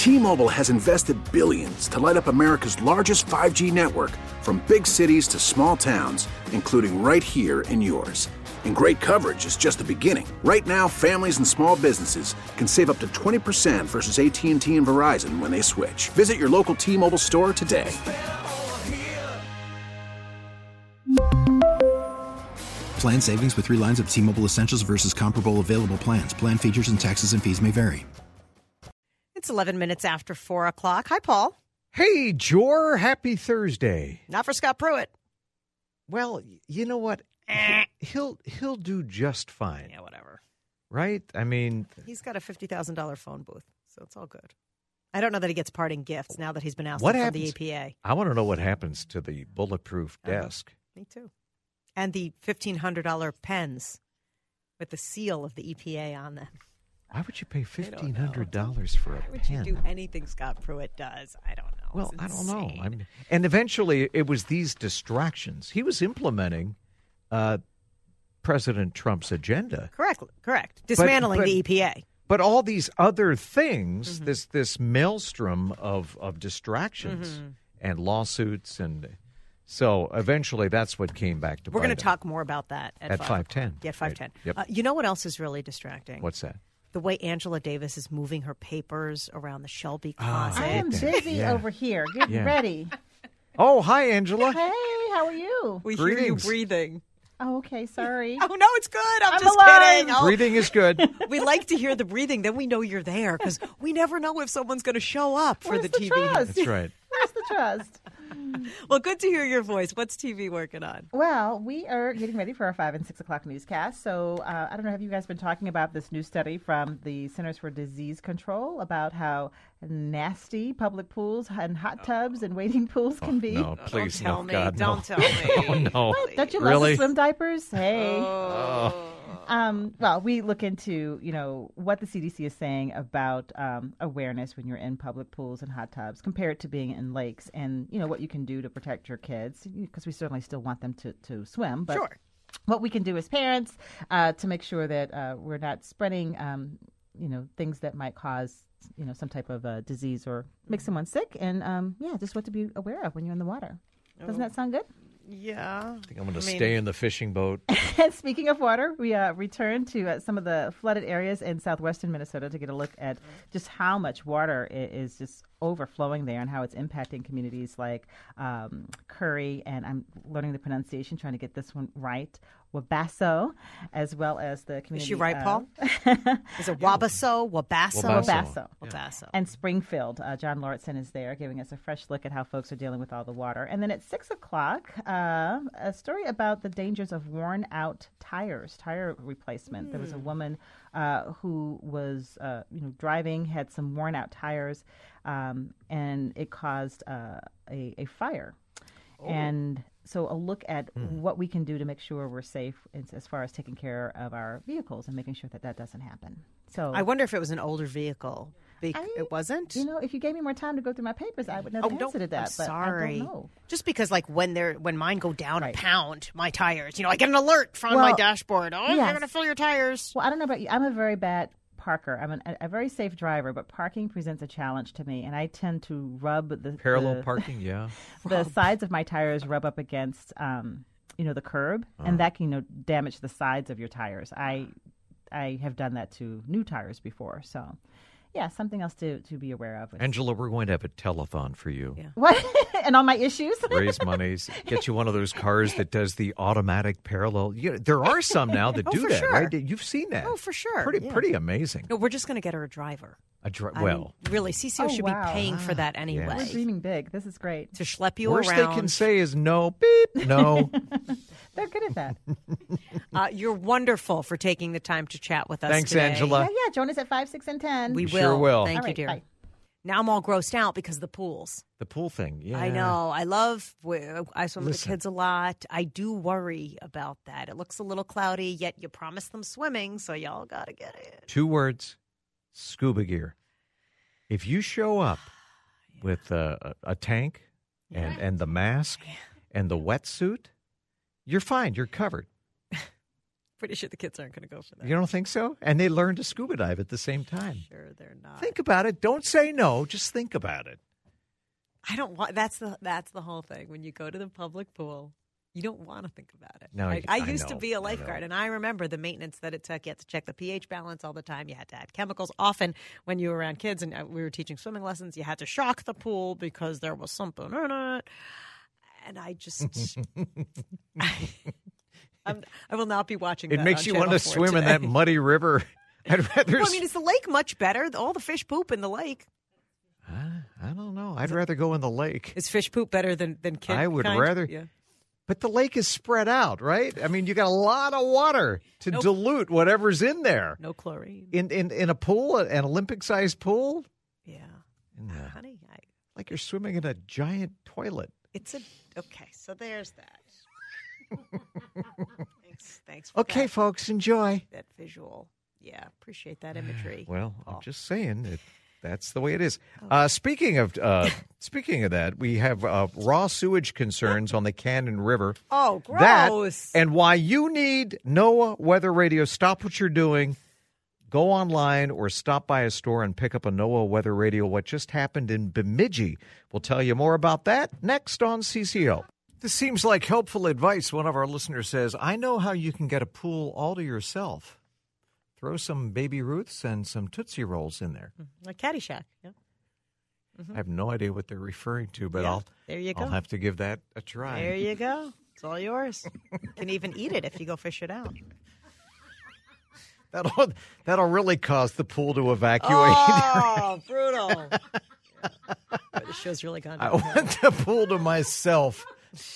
T-Mobile has invested billions to light up America's largest 5G network, from big cities to small towns, including right here in yours. And great coverage is just the beginning. Right now, families and small businesses can save up to 20% versus AT&T and Verizon when they switch. Visit your local T-Mobile store today. Plan savings with 3 lines of T-Mobile Essentials versus comparable available plans. Plan features and taxes and fees may vary. It's 11 minutes after 4 o'clock. Hi, Paul. Hey, Jor. Happy Thursday. Not for Scott Pruitt. Well, you know what? He'll do just fine. Yeah, whatever. Right? I mean, he's got a $50,000 phone booth, so it's all good. I don't know that he gets parting gifts now that he's been ousted from the APA. I want to know what happens to the bulletproof desk. Me too. And the $1,500 pens with the seal of the EPA on them. Why would you pay $1,500 for a pen? Why would you do anything Scott Pruitt does? I don't know. Well, I don't know. And eventually it was these distractions. He was implementing President Trump's agenda. Correct. Dismantling the EPA. But all these other things, this maelstrom of distractions and lawsuits, and so eventually that's what came back to bite him. We're going to talk more about that at 5:10. Yeah, 5:10. Yep. You know what else is really distracting? What's that? The way Angela Davis is moving her papers around the Shelby closet. I am busy over here. Getting ready. Oh, hi, Angela. Hey, how are you? We hear you breathing. Oh, okay. Sorry. Oh, no, it's good. I'm just alive. kidding. Oh. Breathing is good. We like to hear the breathing. Then we know you're there because we never know if someone's going to show up for the TV. Trust? That's right. Where's the trust? Well, good to hear your voice. What's TV working on? Well, we are getting ready for our 5 and 6 o'clock newscast. So I don't know, have you guys been talking about this new study from the Centers for Disease Control about how nasty public pools and hot tubs and wading pools can be? No, please, don't tell me. God, no. Don't tell me. Oh, no. What? Don't you love Really? the swim diapers? Hey. Oh. Well, we look into, what the CDC is saying about awareness when you're in public pools and hot tubs compared to being in lakes, and, what you can do to protect your kids, because we certainly still want them to swim. But Sure. what we can do as parents to make sure that we're not spreading, things that might cause, some type of disease or make someone sick. And, just what to be aware of when you're in the water. Doesn't that sound good? Yeah. I think I'm going to stay in the fishing boat. And speaking of water, we returned to some of the flooded areas in southwestern Minnesota to get a look at just how much water is just overflowing there and how it's impacting communities like Curry, and I'm learning the pronunciation, trying to get this one right, Wabasso, as well as the community. Is she right, Paul? Is it Wabasso? Wabasso. Wabasso. And Springfield. John Lauritsen is there giving us a fresh look at how folks are dealing with all the water. And then at 6 o'clock, a story about the dangers of worn-out tires, tire replacement. There was a woman who was, driving, had some worn-out tires, and it caused a fire. Oh. And so a look at what we can do to make sure we're safe as far as taking care of our vehicles and making sure that doesn't happen. So I wonder if it was an older vehicle. It wasn't? If you gave me more time to go through my papers, I would know the answer to that. I'm sorry. But I don't know. Just because, when mine go down a pound, my tires, I get an alert from my dashboard. Oh, you're going to fill your tires. Well, I don't know about you. I'm a very bad parker. I'm a very safe driver, but parking presents a challenge to me, and I tend to rub parallel parking. Yeah, the sides of my tires rub up against the curb, and that can damage the sides of your tires. I have done that to new tires before, so. Yeah, something else to be aware of. Angela, we're going to have a telethon for you. Yeah. What? And all my issues? Raise monies. Get you one of those cars that does the automatic parallel. There are some now that do that, right? You've seen that. Oh, for sure. Pretty amazing. No, we're just going to get her a driver. Really, CCO should be paying for that anyway. We're dreaming big. This is great. To schlep you Worst around. they can say is no, beep, no. They're good at that. You're wonderful for taking the time to chat with us Thanks, today. Angela. Yeah, join us at 5, 6, and 10. We sure will. Thank all you, dear. Bye. Now I'm all grossed out because of the pools. The pool thing, yeah. I know. I swim with the kids a lot. I do worry about that. It looks a little cloudy, yet you promised them swimming, so y'all got to get it. 2 words, scuba gear. If you show up with a tank and the mask and the wetsuit, you're fine. You're covered. pretty sure the kids aren't going to go for that. You don't think so? And they learn to scuba dive at the same time. Sure, they're not. Think about it. Don't say no. Just think about it. I don't want. That's the whole thing. When you go to the public pool, you don't want to think about it. No, I used to know, be a lifeguard, and I remember the maintenance that it took. You had to check the pH balance all the time. You had to add chemicals. Often, when you were around kids and we were teaching swimming lessons, you had to shock the pool because there was something in it. And I just, I will not be watching. It that makes on you Channel want to 4 swim today. in that muddy river. I'd rather. Well, I mean, is the lake much better? All the fish poop in the lake. I don't know. I'd rather go in the lake. Is fish poop better than kid? I would kind? rather. Yeah. But the lake is spread out, right? I mean, you got a lot of water to dilute whatever's in there. No chlorine. In a pool, an Olympic-sized pool? Yeah. Honey, Like you're swimming in a giant toilet. Okay, so there's that. Thanks for Okay, that, folks, enjoy. that visual. Yeah, appreciate that imagery. Well, I'm just saying that's the way it is. Speaking of that, we have raw sewage concerns on the Cannon River. Oh, gross. That and why you need NOAA Weather Radio. Stop what you're doing. Go online or stop by a store and pick up a NOAA Weather Radio. What just happened in Bemidji. We'll tell you more about that next on CCO. This seems like helpful advice. One of our listeners says, I know how you can get a pool all to yourself. Throw some Baby Ruths and some Tootsie Rolls in there. Like Caddyshack. Yeah. I have no idea what they're referring to, but There you go. I'll have to give that a try. There you go. It's all yours. You can even eat it if you go fish it out. That'll really cause the pool to evacuate. Oh, brutal. The show's really gone I downhill. want the pool to myself.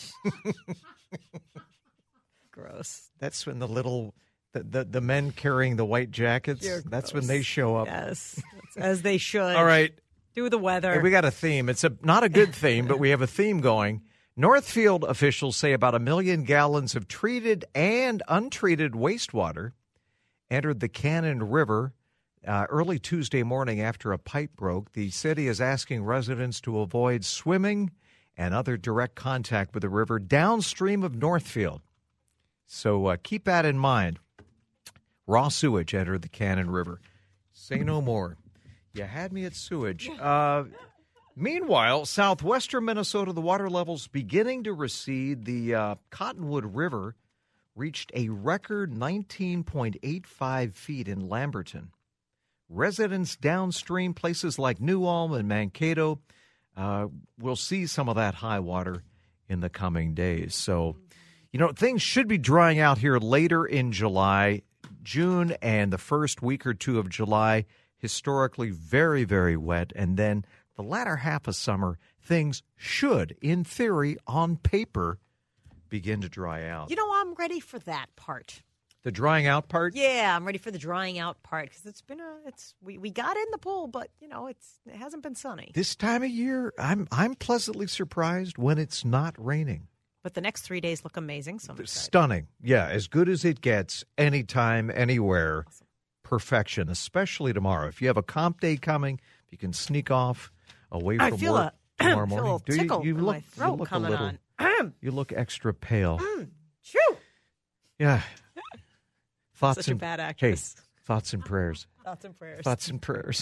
Gross. That's when the men carrying the white jackets, that's when they show up. Yes. As they should. All right. Do the weather. Hey, we got a theme. It's not a good theme, but we have a theme going. Northfield officials say about 1 million gallons of treated and untreated wastewater entered the Cannon River early Tuesday morning after a pipe broke. The city is asking residents to avoid swimming and other direct contact with the river downstream of Northfield. So keep that in mind. Raw sewage entered the Cannon River. Say no more. You had me at sewage. Meanwhile, southwestern Minnesota, the water levels beginning to recede. The Cottonwood River reached a record 19.85 feet in Lamberton. Residents downstream, places like New Ulm and Mankato, will see some of that high water in the coming days. So, things should be drying out here later in July. June and the first week or two of July, historically very, very wet. And then the latter half of summer, things should, in theory, on paper, begin to dry out. I'm ready for that part. The drying out part? Yeah, I'm ready for the drying out part because we got in the pool, but it hasn't been sunny. This time of year, I'm pleasantly surprised when it's not raining. But the next 3 days look amazing. So Stunning. Yeah, as good as it gets, anytime, anywhere. Awesome. Perfection, especially tomorrow. If you have a comp day coming, you can sneak off away from work tomorrow morning. I feel a tickle in my throat coming on. You look extra pale. Shoo! Yeah. Thoughts Such a bad actress. Hey, thoughts and prayers. Thoughts and prayers. Thoughts and prayers.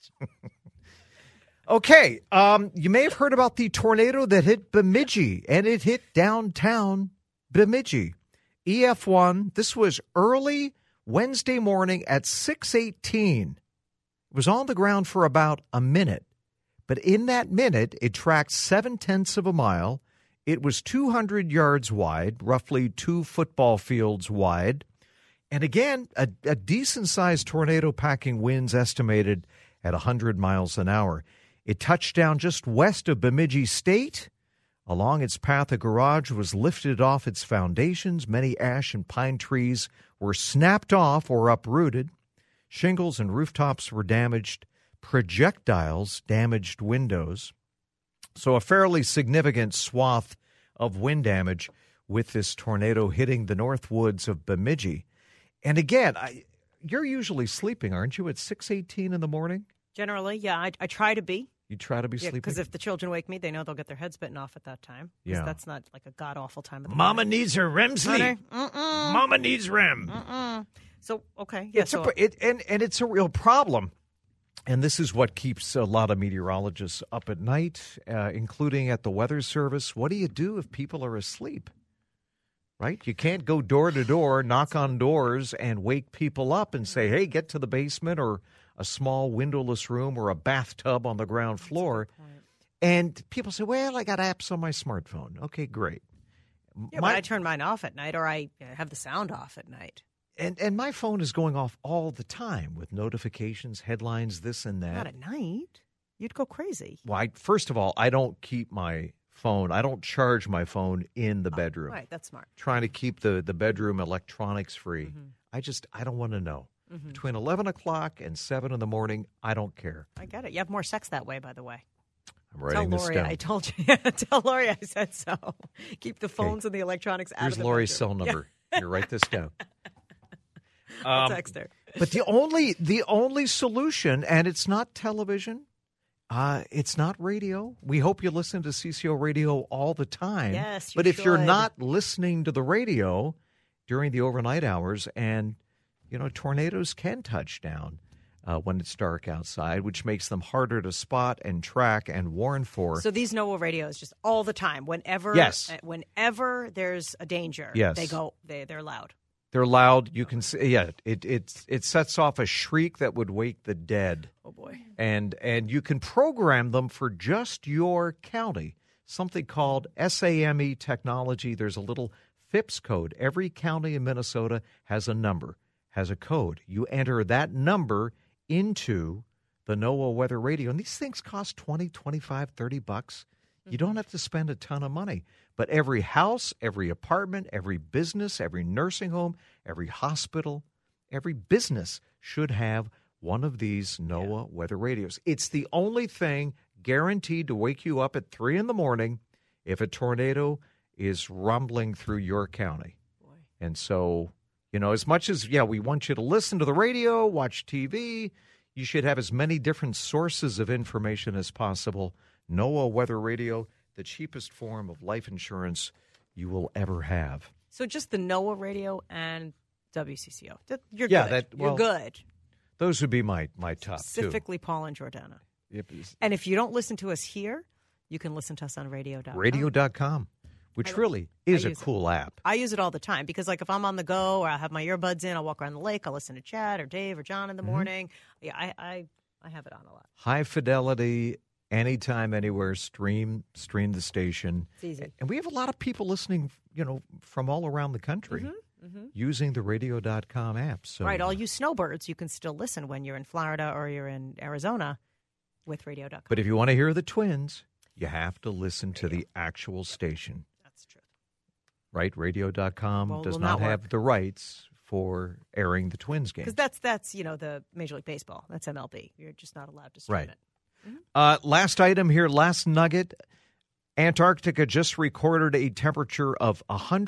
Okay, you may have heard about the tornado that hit Bemidji, and it hit downtown Bemidji. EF1, this was early Wednesday morning at 6:18. It was on the ground for about a minute, but in that minute, it tracked 0.7 of a mile. It was 200 yards wide, roughly 2 football fields wide. And again, a decent-sized tornado packing winds estimated at 100 miles an hour. It touched down just west of Bemidji State. Along its path, a garage was lifted off its foundations. Many ash and pine trees were snapped off or uprooted. Shingles and rooftops were damaged. Projectiles damaged windows. So a fairly significant swath of wind damage with this tornado hitting the north woods of Bemidji. And again, you're usually sleeping, aren't you, at 6:18 in the morning? Generally, yeah. I try to be. You try to be sleeping. Because if the children wake me, they know they'll get their heads bitten off at that time. 'Cause Yeah. that's not like a god-awful time of the Mama morning. needs her REM sleep. Mama needs REM. So, okay. Yeah, It's and it's a real problem. And this is what keeps a lot of meteorologists up at night, including at the Weather Service. What do you do if people are asleep? Right? You can't go door to door, knock on doors, and wake people up and say, hey, get to the basement or a small windowless room or a bathtub on the ground floor. And people say, well, I got apps on my smartphone. Okay, great. yeah, but I turn mine off at night, or I have the sound off at night. And my phone is going off all the time with notifications, headlines, this and that. Not at night. You'd go crazy. Well, first of all, I don't keep my phone. I don't charge my phone in the bedroom. Right, that's smart. Trying to keep the bedroom electronics free. I don't want to know. Between 11 o'clock and 7 in the morning, I don't care. I get it. You have more sex that way, by the way. I'm writing Tell this Lori down. I told you. Tell Lori I said so. Keep the phones and the electronics out Here's of the Lori's bedroom. cell number. Here, write this down. I'll text her. But the only solution, and it's not television, it's not radio. We hope you listen to CCO radio all the time. Yes, you but if you're should. not listening to the radio during the overnight hours, and tornadoes can touch down when it's dark outside, which makes them harder to spot and track and warn for. So these NOAA radios just all the time. Whenever there's a danger, Yes. they go. They're loud. They're loud. You can see. Yeah, it sets off a shriek that would wake the dead. Oh boy. And you can program them for just your county. Something called SAME technology. There's a little FIPS code. Every county in Minnesota has a number, has a code. You enter that number into the NOAA weather radio. And these things cost $20, $25, $30. You don't have to spend a ton of money. But every house, every apartment, every business, every nursing home, every hospital, every business should have one of these NOAA weather radios. It's the only thing guaranteed to wake you up at 3 in the morning if a tornado is rumbling through your county. Boy. And so, as much as, we want you to listen to the radio, watch TV, you should have as many different sources of information as possible. NOAA Weather Radio, the cheapest form of life insurance you will ever have. So just the NOAA radio and WCCO. You're Yeah, good. You're good. Those would be my top Specifically Paul and Jordana. two. And if you don't listen to us here, you can listen to us on radio.com. Radio.com, which really is a use it. cool app. I use it all the time because, if I'm on the go or I have my earbuds in, I'll walk around the lake, I'll listen to Chad or Dave or John in the morning. Yeah, I have it on a lot. High fidelity, anytime, anywhere, stream the station. It's easy. And we have a lot of people listening, from all around the country using the radio.com app. So, Right, all you snowbirds, you can still listen when you're in Florida or you're in Arizona with radio.com. But if you want to hear the Twins, you have to listen to the actual station. That's true. Right? Radio.com Well, does will not not have work. the rights for airing the Twins games. Because that's the Major League Baseball. That's MLB. You're just not allowed to stream Right. it. Last item here, last nugget. Antarctica just recorded a temperature of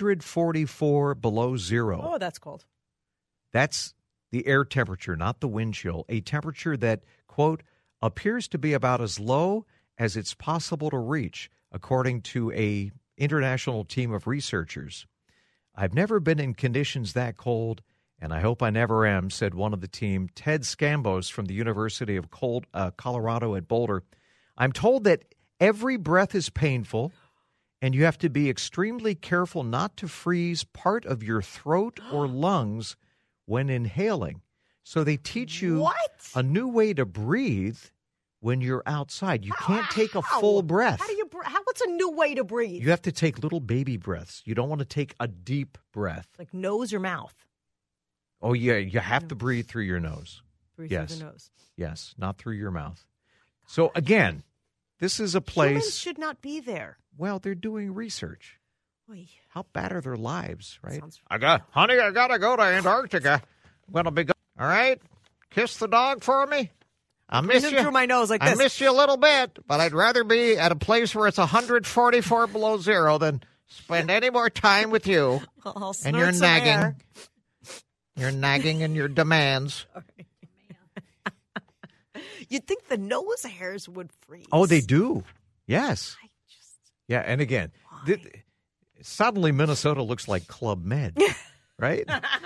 144 below zero. Oh, that's cold. That's the air temperature, not the wind chill. A temperature that, quote, appears to be about as low as it's possible to reach, according to a international team of researchers. I've never been in conditions that cold, and I hope I never am, said one of the team, Ted Scambos from the University of Colorado at Boulder. I'm told that every breath is painful, and you have to be extremely careful not to freeze part of your throat or lungs when inhaling. So they teach you What? a new way to breathe when you're outside. You can't take a full breath. How do you? What's a new way to breathe? You have to take little baby breaths. You don't want to take a deep breath. Like nose or mouth? Oh, yeah, you have to breathe through your nose. Breathe Yes. through the nose. Yes, not through your mouth. So, again, this is a place. Humans should not be there. Well, they're doing research. Oy. How bad are their lives, right? Sounds- I gotta go to Antarctica. I'm gonna be all right. Kiss the dog for me. I miss Breathe you. through my nose like I this. miss you a little bit, but I'd rather be at a place where it's 144 below zero than spend any more time with you. I'll And you're snort some nagging. air. You're nagging in your demands. You'd think the nose hairs would freeze. Oh, they do. Yes. Yeah, and again, suddenly Minnesota looks like Club Med, right?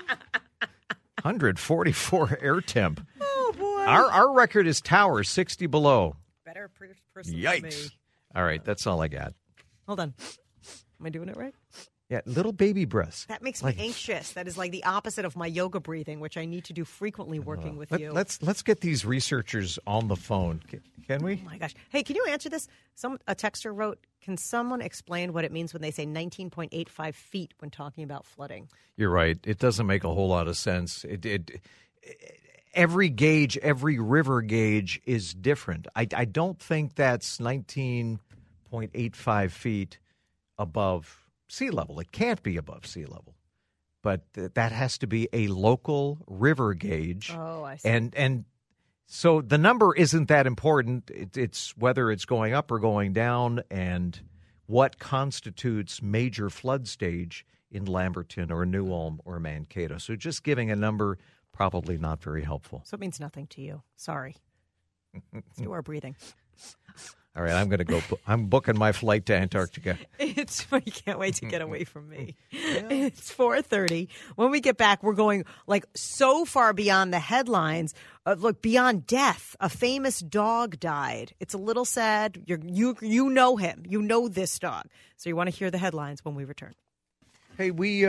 144 air temp. Oh, boy. Our record is Towers, 60 below. Better person Yikes. than me. All right, that's all I got. Hold on. Am I doing it right? Yeah, little baby breasts. That makes me anxious. That is like the opposite of my yoga breathing, which I need to do frequently working with you. Let's get these researchers on the phone. Can we? Oh, my gosh. Hey, can you answer this? A texter wrote, can someone explain what it means when they say 19.85 feet when talking about flooding? You're right. It doesn't make a whole lot of sense. Every gauge, every river gauge is different. I don't think that's 19.85 feet above sea level. It can't be above sea level. But that has to be a local river gauge. Oh, I see. And so the number isn't that important. It's whether it's going up or going down and what constitutes major flood stage in Lamberton or New Ulm or Mankato. So just giving a number, probably not very helpful. So it means nothing to you. Sorry. Let's do our breathing. All right, I'm going to go. I'm booking my flight to Antarctica. You can't wait to get away from me. It's 4:30. When we get back, we're going like so far beyond the headlines. Look, beyond death. A famous dog died. It's a little sad. You know him. You know this dog. So you want to hear the headlines when we return. Hey, we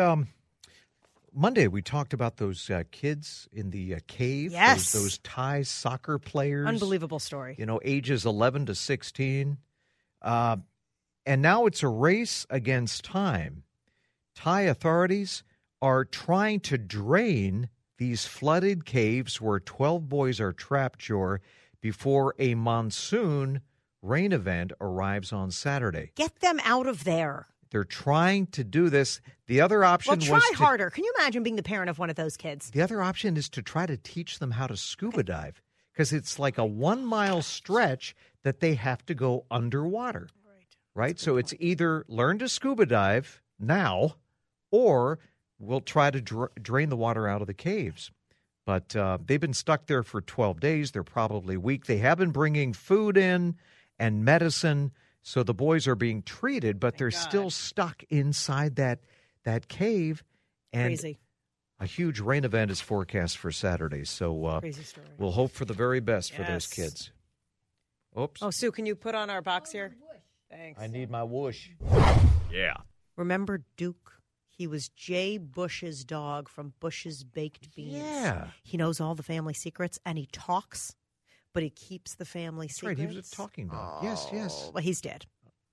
Monday we talked about those kids in the cave. Yes, those Thai soccer players. Unbelievable story. Ages 11 to 16. And now it's a race against time. Thai authorities are trying to drain these flooded caves where 12 boys are trapped, Jor, before a monsoon rain event arrives on Saturday. Get them out of there. They're trying to do this. The other option was try harder. Can you imagine being the parent of one of those kids? The other option is to try to teach them how to scuba dive because it's like a 1 mile stretch that they have to go underwater. Right? So it's either learn to scuba dive now or we'll try to drain the water out of the caves. But they've been stuck there for 12 days. They're probably weak. They have been bringing food in and medicine. So the boys are being treated, but they're still stuck inside that cave. And crazy. A huge rain event is forecast for Saturday. So crazy story. We'll hope for the very best for those kids. Oops. Oh, Sue, can you put on our box here? Thanks. I need my whoosh. Yeah. Remember Duke? He was Jay Bush's dog from Bush's Baked Beans. Yeah. He knows all the family secrets, and he talks. But he keeps the family secrets. Right, he was a talking dog. Yes. Well, he's dead.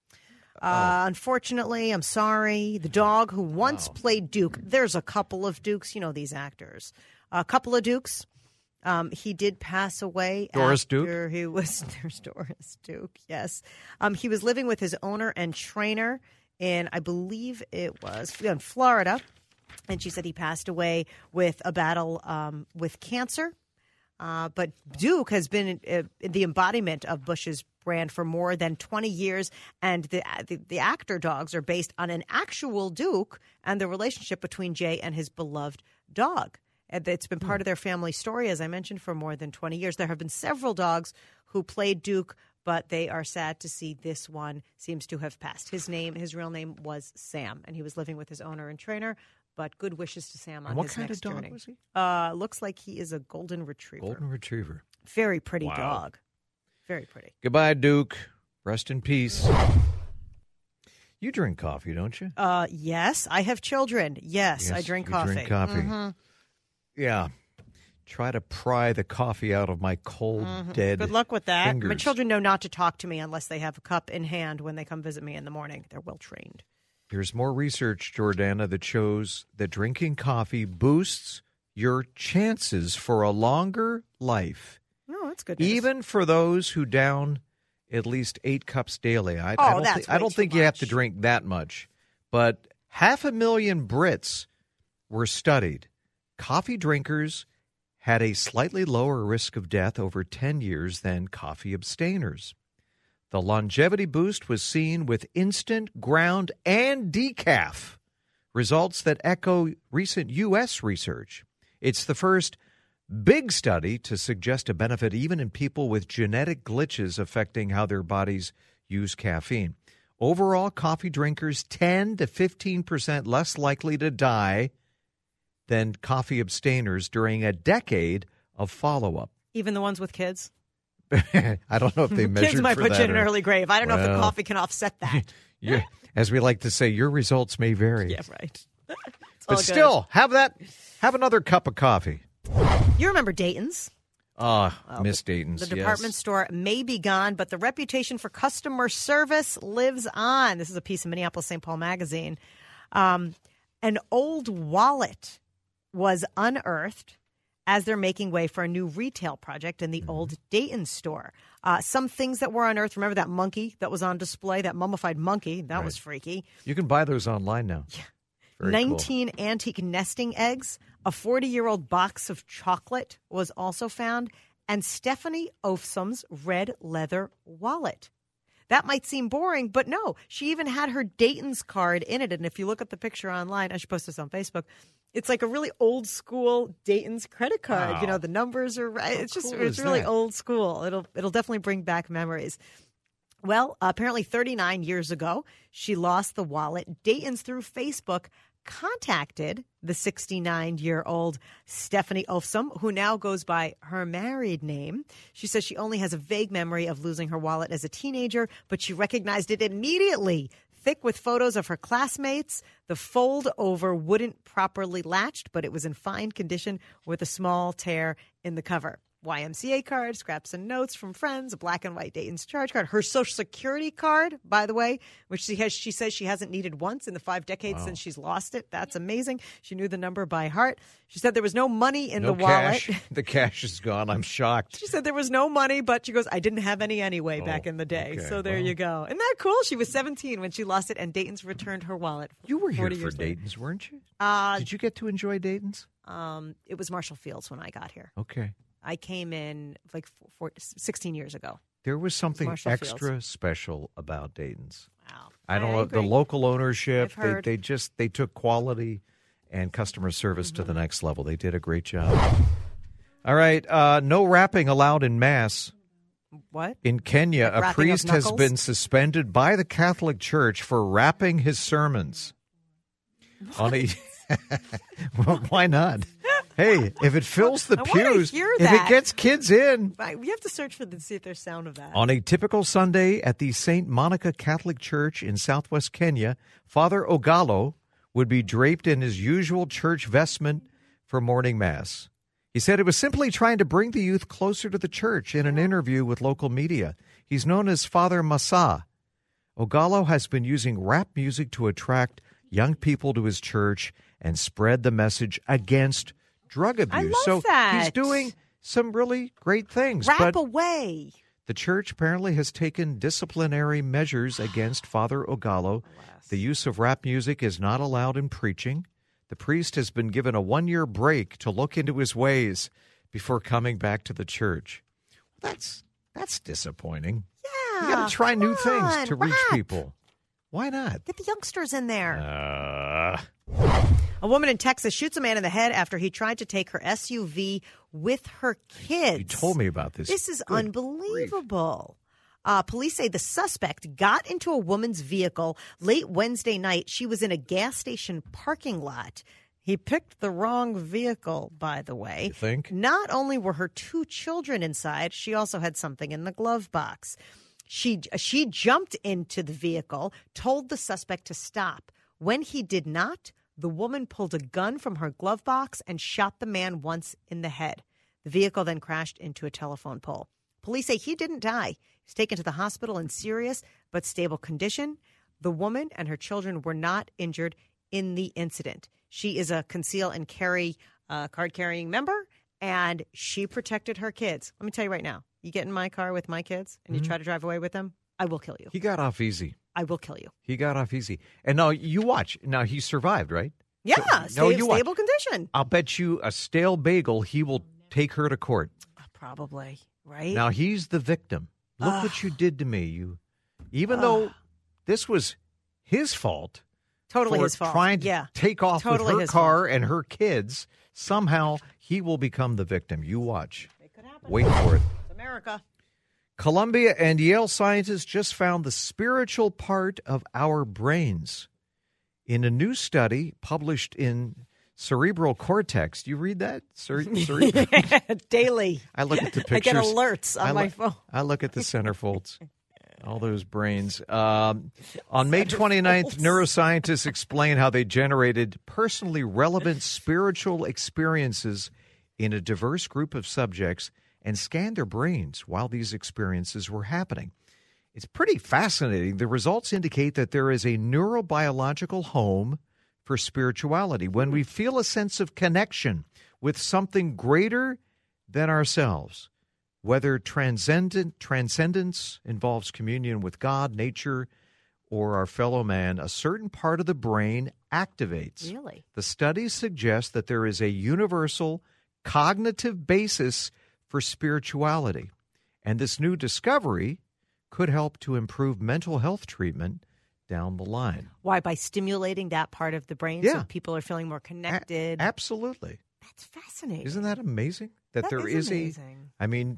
Unfortunately, I'm sorry. The dog who once played Duke, there's a couple of Dukes, these actors. A couple of Dukes. He did pass away. Doris after Duke? There's Doris Duke, yes. He was living with his owner and trainer in, I believe it was, in Florida. And she said he passed away with a battle with cancer. But Duke has been the embodiment of Bush's brand for more than 20 years, and the actor dogs are based on an actual Duke and the relationship between Jay and his beloved dog. It's been part of their family story, as I mentioned, for more than 20 years. There have been several dogs who played Duke, but they are sad to see this one seems to have passed. His real name was Sam, and he was living with his owner and trainer. But good wishes to Sam on his next journey. What kind of dog was he? Looks like he is a golden retriever. Golden retriever. Very pretty dog. Very pretty. Goodbye, Duke. Rest in peace. You drink coffee, don't you? Yes. I have children. Yes, I drink coffee. Drink coffee. Mm-hmm. Yeah. Try to pry the coffee out of my cold, dead Good luck with that. fingers. My children know not to talk to me unless they have a cup in hand when they come visit me in the morning. They're well trained. There's more research, Jordana, that shows that drinking coffee boosts your chances for a longer life. Oh, that's good news. Even for those who down at least 8 cups daily. I don't think you have to drink that much. But 500,000 Brits were studied. Coffee drinkers had a slightly lower risk of death over 10 years than coffee abstainers. The longevity boost was seen with instant, ground, and decaf, results that echo recent U.S. research. It's the first Big study to suggest a benefit even in people with genetic glitches affecting how their bodies use caffeine. Overall, coffee drinkers 10 to 15% less likely to die than coffee abstainers during a decade of follow-up. Even the ones with kids? I don't know if they measured Kids might for put that you in an or- early grave. I don't know if the Well. coffee can offset that. Yeah, as we like to say, your results may vary. Yeah, right. It's all But good. still, have another cup of coffee. You remember Dayton's? Miss Dayton's. The department store may be gone, but the reputation for customer service lives on. This is a piece of Minneapolis St. Paul Magazine. An old wallet was unearthed as they're making way for a new retail project in the old Dayton store. Some things that were unearthed, remember that monkey that was on display, that mummified monkey? That was freaky. You can buy those online now. Yeah. Very 19 antique nesting eggs, a 40-year-old box of chocolate was also found, and Stephanie Ofsum's red leather wallet. That might seem boring, but no, she even had her Dayton's card in it. And if you look at the picture online, I should post this on Facebook. It's like a really old school Dayton's credit card. Wow. You know, the numbers are right. How It's just, cool it's is really that? old school. It'll definitely bring back memories. Well, apparently 39 years ago, she lost the wallet. Dayton's through Facebook contacted the 69-year-old Stephanie Ofsum, who now goes by her married name. She says she only has a vague memory of losing her wallet as a teenager, but she recognized it immediately. Thick with photos of her classmates. The fold-over wouldn't properly latched, but it was in fine condition with a small tear in the cover. YMCA card, scraps and notes from friends, a black and white Dayton's charge card, her Social Security card, by the way, which she says she hasn't needed once in the 5 decades since she's lost it. That's amazing. She knew the number by heart. She said there was no money in the wallet. Cash. The cash is gone. I'm shocked. She said there was no money, but she goes, I didn't have any anyway back in the day. okay. So there you go. Isn't that cool? She was 17 when she lost it, and Dayton's returned her wallet. You were here 40 for years later. Dayton's, weren't you? Did you get to enjoy Dayton's? It was Marshall Fields when I got here. Okay. I came in like 16 years ago. There was something Marshall extra special about Dayton's. Wow. I don't know, the agree. local ownership, I've heard. they took quality and customer service to the next level. They did a great job. All right, no rapping allowed in Mass. What? In Kenya, Like a rapping of priest has knuckles? been suspended by the Catholic Church for rapping his sermons. On a well, why not? Hey, if it fills the I wanna pews, hear if it that. gets kids in. Right, we have to search for see if there's sound of that. On a typical Sunday at the St. Monica Catholic Church in southwest Kenya, Father Ogalo would be draped in his usual church vestment for morning mass. He said it was simply trying to bring the youth closer to the church in an interview with local media. He's known as Father Massa. Ogalo has been using rap music to attract young people to his church and spread the message against drug abuse. love so that. he's doing some really great things. Rap but away. the church apparently has taken disciplinary measures against Father Ogalo. The use of rap music is not allowed in preaching. The priest has been given a 1-year break to look into his ways before coming back to the church. That's disappointing. Yeah. You got to try new come things on, to reach rap. people. Why not? Get the youngsters in there. A woman in Texas shoots a man in the head after he tried to take her SUV with her kids. You told me about this. This is Good unbelievable. Police say the suspect got into a woman's vehicle late Wednesday night. She was in a gas station parking lot. He picked the wrong vehicle, by the way. You think? Not only were her 2 children inside, she also had something in the glove box. She jumped into the vehicle, told the suspect to stop. When he did not, the woman pulled a gun from her glove box and shot the man once in the head. The vehicle then crashed into a telephone pole. Police say he didn't die. He was taken to the hospital in serious but stable condition. The woman and her children were not injured in the incident. She is a conceal and carry card-carrying member, and she protected her kids. Let me tell you right now, you get in my car with my kids and you try to drive away with them, I will kill you. He got off easy. I will kill you. He got off easy. And now you watch. Now he survived, right? Yeah, you watch. stable condition. I'll bet you a stale bagel, he will take her to court. Probably, right? Now he's the victim. Look what you did to me. Even though this was his fault, Totally for his fault. trying to Yeah. take off Totally with her his car fault. and her kids. Somehow he will become the victim. You watch. It could happen. Wait for it. It's America. Columbia and Yale scientists just found the spiritual part of our brains. In a new study published in Cerebral Cortex. Do you read that? Daily. I look at the I pictures. get alerts on my phone. I look at the centerfolds. All those brains. On May 29th, neuroscientists explain how they generated personally relevant spiritual experiences in a diverse group of subjects and scanned their brains while these experiences were happening. It's pretty fascinating. The results indicate that there is a neurobiological home for spirituality. When we feel a sense of connection with something greater than ourselves, whether transcendence involves communion with God, nature, or our fellow man, a certain part of the brain activates. Really? The studies suggest that there is a universal cognitive basis for spirituality, and this new discovery could help to improve mental health treatment down the line. Why? By stimulating that part of the brain so people are feeling more connected. Absolutely. That's fascinating. Isn't that amazing? That there is amazing.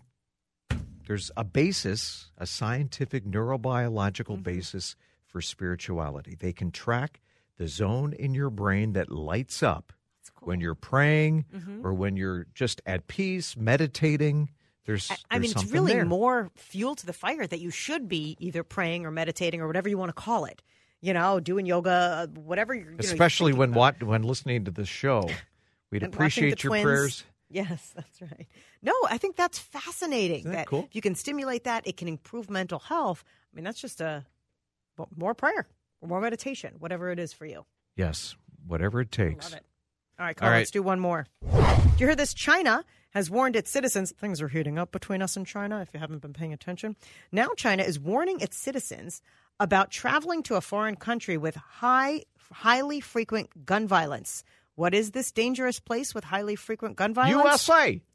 There's a basis, a scientific neurobiological basis for spirituality. They can track the zone in your brain that lights up when you're praying or when you're just at peace, meditating. There's it's really more fuel to the fire that you should be either praying or meditating or whatever you want to call it. You know, doing yoga, whatever you're especially you're when listening to the show. We'd appreciate your prayers. Yes, that's right. No, I think that's fascinating. Isn't that cool? If you can stimulate that, it can improve mental health. I mean, that's just more prayer or more meditation, whatever it is for you. Yes, whatever it takes. Love it. All right, Carl, let's do one more. Did you hear this? China has warned its citizens. Things are heating up between us and China, if you haven't been paying attention. Now China is warning its citizens about traveling to a foreign country with highly frequent gun violence. What is this dangerous place with highly frequent gun violence?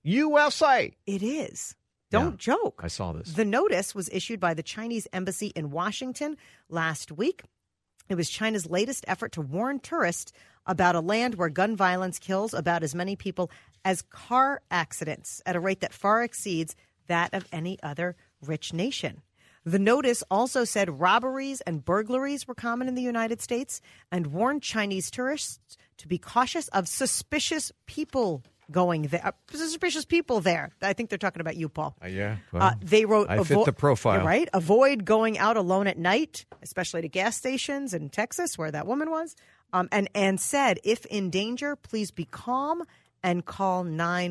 USA! It is. Don't joke. I saw this. The notice was issued by the Chinese embassy in Washington last week. It was China's latest effort to warn tourists about a land where gun violence kills about as many people as car accidents at a rate that far exceeds that of any other rich nation. The notice also said robberies and burglaries were common in the United States and warned Chinese tourists to be cautious of suspicious people going there. Suspicious people there. I think they're talking about you, Paul. Yeah. Well, they wrote, I fit the profile. Right? Avoid going out alone at night, especially to gas stations in Texas where that woman was. And said, if in danger, please be calm and call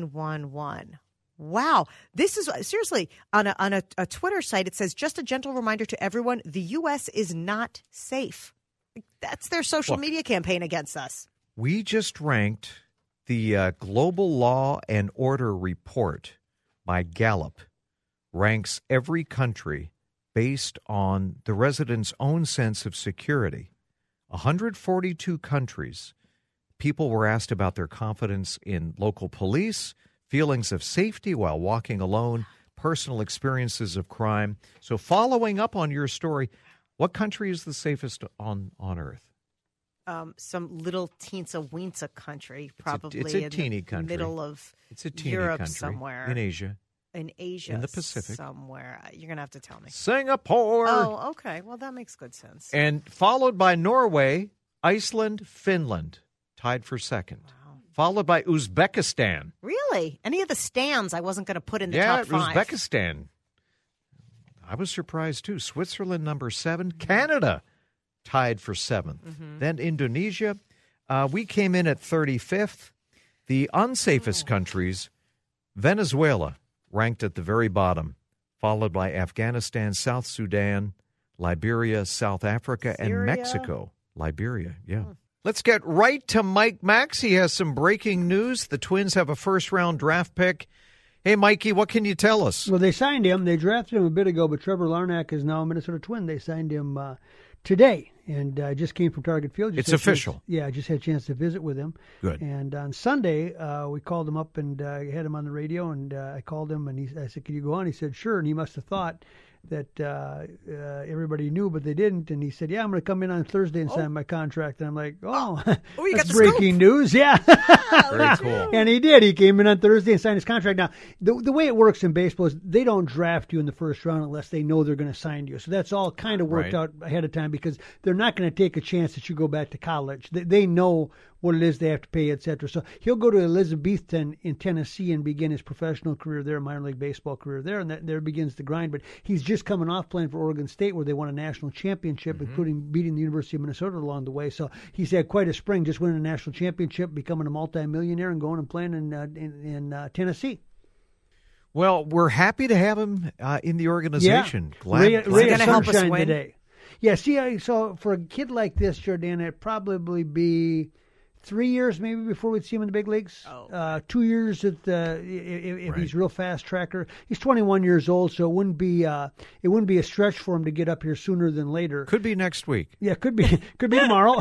911. Wow. This is seriously on a Twitter site. It says, just a gentle reminder to everyone, the U.S. is not safe. That's their social media campaign against us. We just ranked the Global Law and Order Report by Gallup, ranks every country based on the residents' own sense of security. 142 countries, people were asked about their confidence in local police, feelings of safety while walking alone, personal experiences of crime. So following up on your story, what country is the safest on Earth? Some little teensy-weensy country, probably it's a in teeny the country. Middle of It's a teeny Europe country somewhere. in Asia. In Asia. In the Pacific. Somewhere. You're going to have to tell me. Singapore. Oh, okay. Well, that makes good sense. And followed by Norway, Iceland, Finland, tied for second. Wow. Followed by Uzbekistan. Really? Any of the stands I wasn't going to put in the top five. Yeah, Uzbekistan. I was surprised, too. Switzerland, number 7. Canada, tied for 7th. Mm-hmm. Then Indonesia. We came in at 35th. The unsafest countries, Venezuela, ranked at the very bottom, followed by Afghanistan, South Sudan, Liberia, South Africa, and Mexico. Liberia, yeah. Let's get right to Mike Max. He has some breaking news. The Twins have a first-round draft pick. Hey, Mikey, what can you tell us? Well, they signed him. They drafted him a bit ago, but Trevor Larnach is now a Minnesota Twin. They signed him today, and just came from Target Field. It's official. I just had a chance to visit with him. Good. And on Sunday, we called him up and had him on the radio, and I called him, and I said, "Can you go on?" He said, "Sure," and he must have thought everybody knew, but they didn't. And he said, "Yeah, I'm going to come in on Thursday and sign my contract." And I'm like, "Oh, you got that's the breaking scoop. news!" Yeah, Very cool. and he did. He came in on Thursday and signed his contract. Now, the way it works in baseball is they don't draft you in the first round unless they know they're going to sign you. So that's all kind of worked Right. out ahead of time because they're not going to take a chance that you go back to college. They know what it is they have to pay, etc. So he'll go to Elizabethton in Tennessee and begin his professional career there, minor league baseball career there, and there begins the grind. But he's just coming off playing for Oregon State, where they won a national championship, including beating the University of Minnesota along the way. So he's had quite a spring, just winning a national championship, becoming a multimillionaire, and going and playing in Tennessee. Well, we're happy to have him in the organization. Yeah. Glad, Ray gonna of help us sunshine win? today. Yeah, see, so for a kid like this, Jordan, it'd probably be 3 years maybe before we'd see him in the big leagues. 2 years if he's real fast tracker. He's 21 years old, so it wouldn't be a stretch for him to get up here sooner than later. Could be next week. Yeah, could be tomorrow.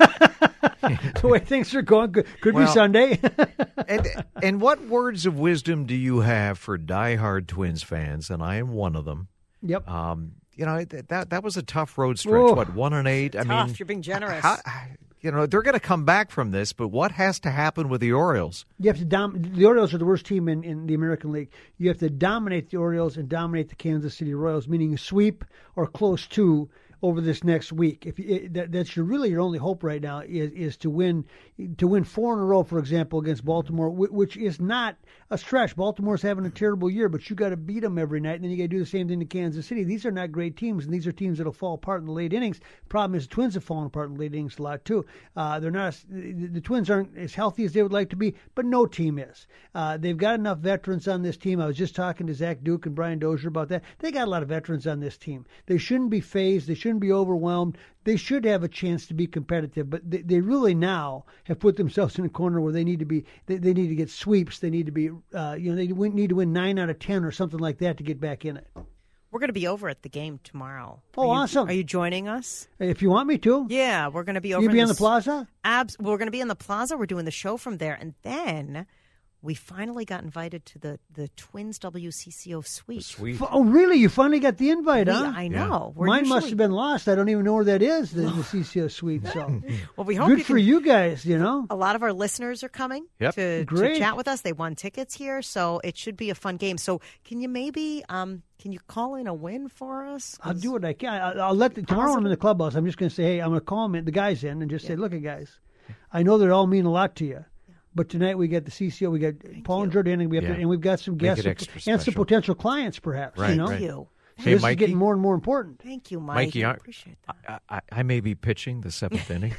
The way things are going, could be Well, Sunday. And what words of wisdom do you have for diehard Twins fans? And I am one of them. Yep. That was a tough road stretch. Oh. What, 1-8? I mean, Tough. You're being generous. they're going to come back from this, but what has to happen with the Orioles? You have to the Orioles are the worst team in the American League. You have to dominate the Orioles and dominate the Kansas City Royals, meaning sweep or close to over this next week. That's really your only hope right now is to win 4 in a row, for example, against Baltimore, which is not a stretch. Baltimore's having a terrible year, but you got to beat them every night, and then you got to do the same thing to Kansas City. These are not great teams, and these are teams that'll fall apart in the late innings. Problem is, the Twins have fallen apart in the late innings a lot too. They're not the Twins aren't as healthy as they would like to be, but no team is. They've got enough veterans on this team. I was just talking to Zach Duke and Brian Dozier about that. They got a lot of veterans on this team. They shouldn't be phased. They shouldn't be overwhelmed. They should have a chance to be competitive, but they really now have put themselves in a corner where they need to be. They need to get sweeps. They need to be. They need to win 9 out of 10 or something like that to get back in it. We're going to be over at the game tomorrow. Oh, awesome! Are you joining us? If you want me to. Yeah, we're going to be over. You'll be in on the plaza. We're going to be in the plaza. We're doing the show from there, and then we finally got invited to the Twins WCCO suite. Oh, really? You finally got the invite, huh? I know. We're Mine must usually- have been lost. I don't even know where that is, the CCO suite. So, Well, we hope good you for can- you guys. A A lot of our listeners are coming Yep. to Great. chat with us. They won tickets here, so it should be a fun game. So can you maybe can you call in a win for us? I'll do what I can. I'll let tomorrow when I'm in the clubhouse. I'm just going to say, hey, I'm going to call the guys in and just say, look, guys, I know they all mean a lot to you. But tonight we got the CCO, we got Paul and Jordan, and we've got some guests it extra and some special. potential clients, perhaps. Right, Thank right. you. So Hey, this Mikey. is getting more and more important. Thank you, Mike. Mikey, I appreciate that. I may be pitching the 7th inning.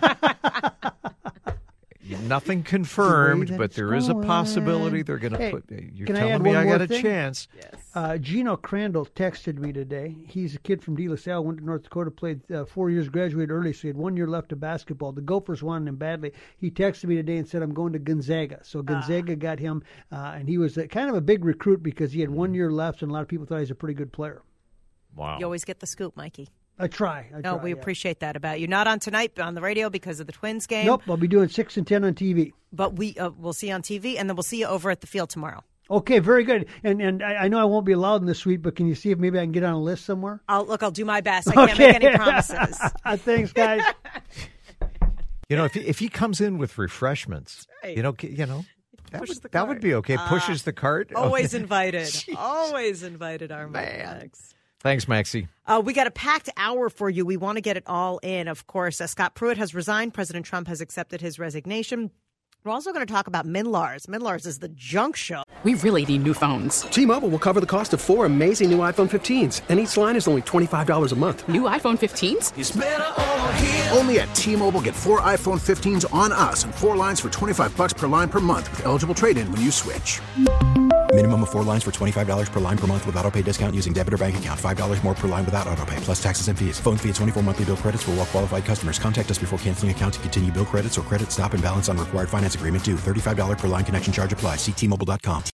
Nothing confirmed, that but it's there is a going. possibility they're going to Hey, put. You're can I telling add me one I more got a thing? chance. Gino Crandall texted me today. He's a kid from De La Salle, went to North Dakota, played 4 years, graduated early, so he had 1 year left of basketball. The Gophers wanted him badly. He texted me today and said, I'm going to Gonzaga. So Gonzaga got him, and he was kind of a big recruit because he had 1 year left, and a lot of people thought he was a pretty good player. Wow. You always get the scoop, Mikey. I try. No, we appreciate that about you. Not on tonight, but on the radio because of the Twins game. Nope, I'll be doing 6 and 10 on TV. But we'll see you on TV, and then we'll see you over at the field tomorrow. Okay, very good. And I know I won't be allowed in the suite, but can you see if maybe I can get on a list somewhere? I'll do my best. I can't make any promises. Thanks, guys. If he comes in with refreshments, Right. that would be okay. Pushes the cart. Always invited. Always invited, our Max. Thanks, Maxie. We got a packed hour for you. We want to get it all in, of course. Scott Pruitt has resigned. President Trump has accepted his resignation. We're also going to talk about Minlars. Minlars is the junk show. We really need new phones. T-Mobile will cover the cost of 4 amazing new iPhone 15s, and each line is only $25 a month. New iPhone 15s? Only at T-Mobile, get 4 iPhone 15s on us and 4 lines for $25 per line per month with eligible trade-in when you switch. Minimum of 4 lines for $25 per line per month with autopay discount using debit or bank account. $5 more per line without autopay, plus taxes and fees. Phone fee at 24 monthly bill credits for well-qualified customers. Contact us before canceling account to continue bill credits or credit stop and balance on required finance agreement due. $35 per line connection charge applies. See T-Mobile.com.